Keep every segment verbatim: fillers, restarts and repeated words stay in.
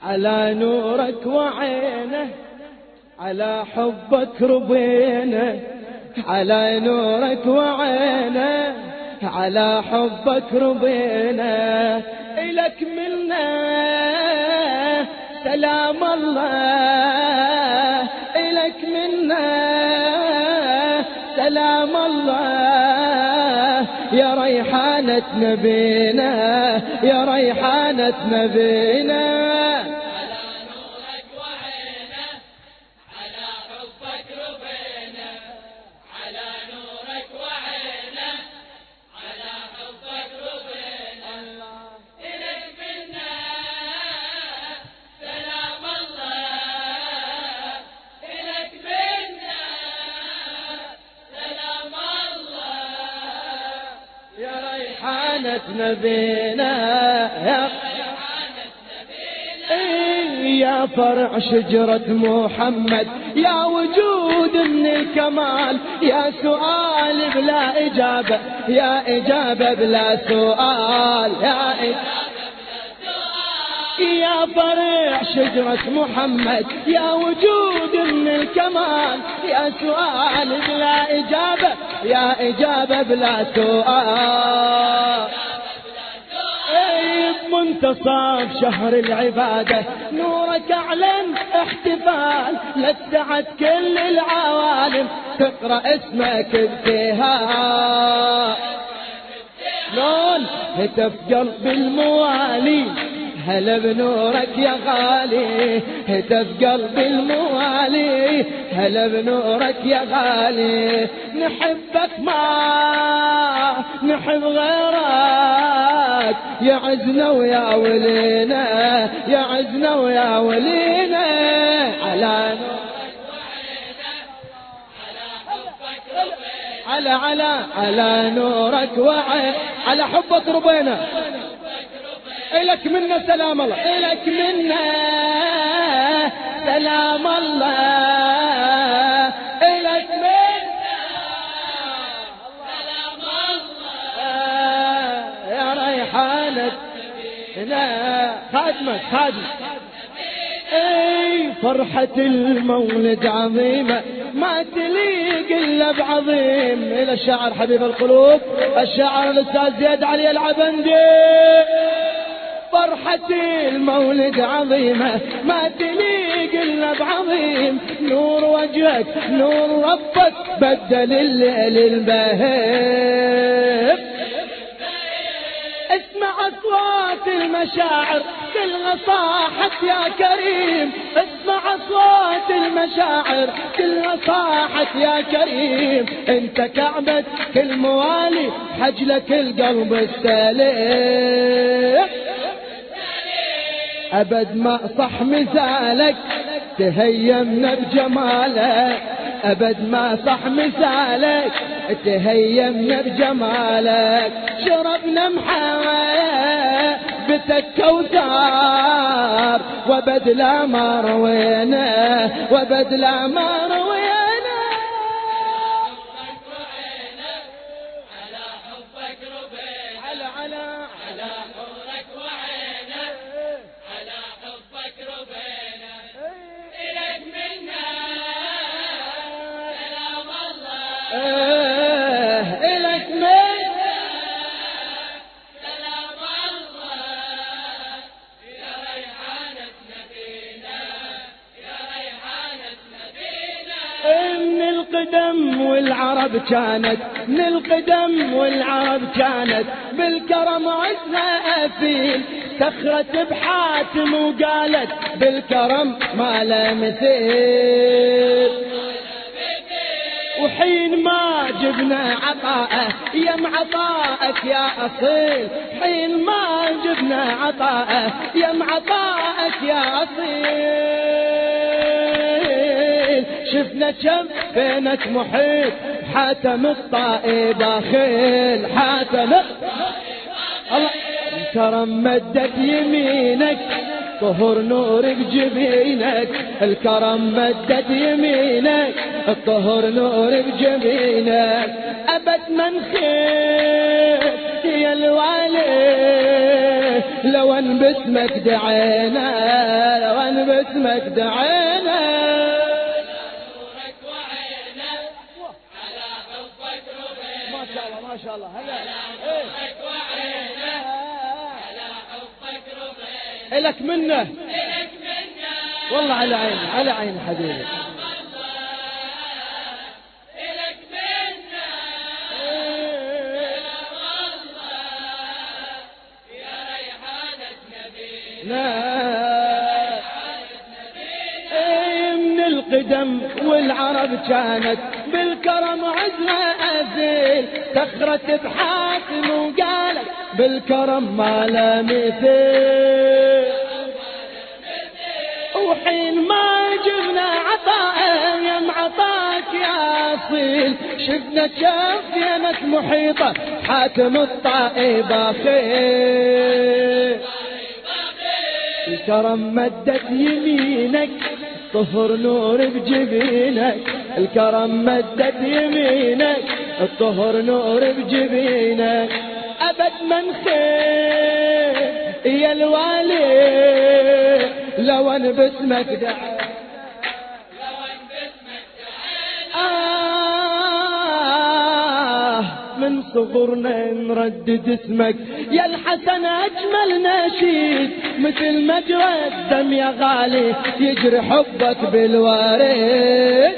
على نورك وعينه، على حبك ربينا، على نورك وعينه، على حبك ربينا. إلك منا سلام الله، إلك منا سلام الله، يا ريحانة نبينا، يا ريحانة نبينا. ريحانة نبينا يا يا فرع شجرة محمد، يا وجود من الكمال، يا سؤال بلا إجابة، يا إجابة بلا سؤال، يا إجابة يا فرع شجرة محمد، يا وجود من الكمال، يا سؤال بلا إجابة، يا إجابة بلا سؤال. منتصف شهر العبادة نورك أعلن احتفال، لسعت كل العوالم تقرأ اسمك ابتهال. لون هتف قلب الموالي هلا بنورك يا غالي، هتف قلب الموالي هلا بنورك يا غالي. نحبك ما نحب غيرك، يا عزنا ويا ولينا، يا عزنا ويا ولينا. على نورك وعينا، على حبك ربينا، على على على نورك وعينا، على حبك ربينا. إلك منا سلام الله، إلك منا سلام الله، إلك منا سلام الله، يا ريحانة خادمك خادمك. اي فرحة المولد عظيمة ما تليق الا بعظيم. الى الشاعر حبيب القلوب الشاعر الاستاذ زياد علي العبندي. فرحة المولد عظيمة ما تليق إلا بعظيم، نور وجهك نور ربك بدل الليل البهيم. اسمع أصوات المشاعر كلها صاحت يا كريم، اسمع أصوات المشاعر كلها صاحت يا كريم. انت كعبة كل موالي حجلك القلب السليم. أبد ما صح مثالك تهيمنا بجمالك، أبد ما صح مثالك تهيمنا بجمالك. شربنا محبتك كوثر وبدلا ما روينا، وبدلا ما روينا. على حبك ربينا، على على على حبك وعينا، على حبك ربينا. إلك منا سلام الله، إلك منا سلام الله، يا ريحانة نبينا، يا ريحانة نبينا. من القدم والعرب كانت، من القدم والعرب كانت بالكرم عزها أثيل. سخرت بحاتم وقالت بالكرم ما له مثيل. وحين ما جبنا عطاءه يم عطاءك يا أصيل، حين ما جبنا عطاءه يم عطاءك يا أصيل. شفنا كم بينك محيط حاتم الطائي باخيل، حاتم الله. الكرم مدت يمينك طهر نور بجبينك، الكرم مدت يمينك الطهر نور بجبينك. أبد من خير يا الوالي لو ان باسمك دعينا، لو ان باسمك دعينا. ما شاء الله ما شاء الله. هلا إلك منه والله، على عيني على عيني حبيبي. من القدم والعرب كانت بالكرم عزمة أزيل، تخرت بحاتم وقالت بالكرم ما لا مثيل. وحين ما جبنا عطاء يم عطاك يا أصيل، شفنا شافينك محيطة حاتم الطائي باخيل. الكرم مدت يمينك الطهر نور بجبينك، الكرم مدت يمينك الطهر نور بجبينك. أبد من خير يا الوالي لو ان باسمك دعينا، آه من صغرنا نردد اسمك يا الحسن أجمل نشيد، مثل مجرى الدم يا غالي يجري حبك بالوارد.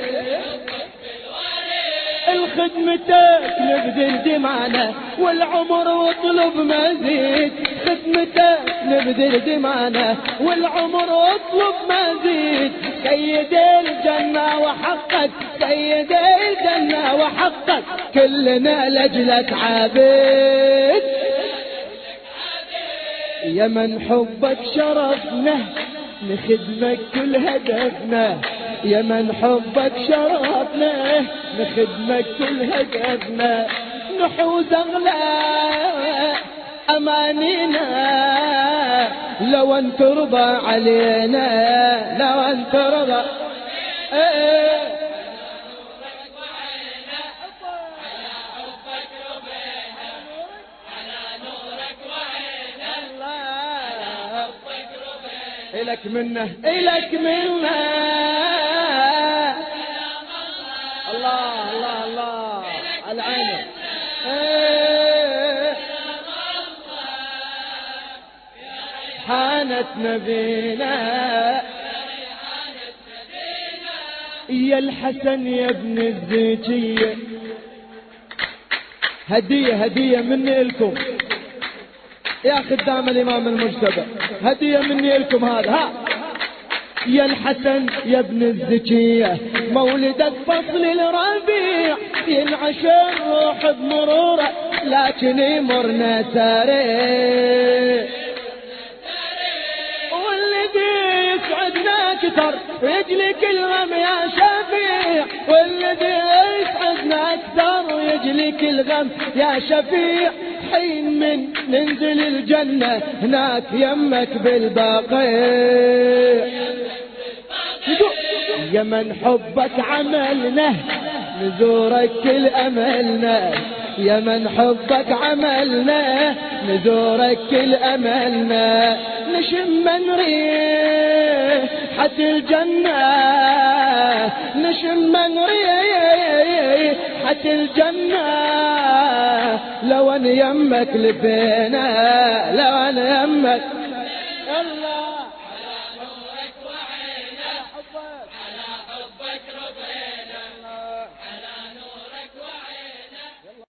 الخدمتك نبذل دمعنا والعمر واطلب مزيد، خدمتك نبذل دمعنا والعمر واطلب مزيد. سيد الجنة وحقك، سيد الجنة وحقك، كلنا لجلك عبيد. يا من حبك شرفنا نخدمك كل هدفنا، يا من حبك شرفنا نخدمك كل هدفنا. نحوز أغلى أمانينا لو أن ترضى علينا، لو أن ترضى. ايه إلك منه إلك منه. الله الله الله على عينه. حانت نبينا يا الحسن يا ابن الزكية، هدية هدية مني لكم يا خدام الإمام المجتبى، هدية مني لكم هذا. ها يا الحسن يا ابن الزكية، مولدك فصل الربيع، ينعش الروح بمروره لكن يمرنا ساري. والذي يسعدنا كثر يجلك الغم يا شفيع، والذي يسعدنا أكثر ويجلك الغم يا شفيع. حين من ننزل الجنة هناك يمك بالباقي، يا من حبك عملنا نزورك كل أملنا، يا من حبك عملنا نزورك كل أملنا. نشم من ريحة الجنة، نشم من ريحة الجنة، لو أن يمك لفينا، لو أن يمك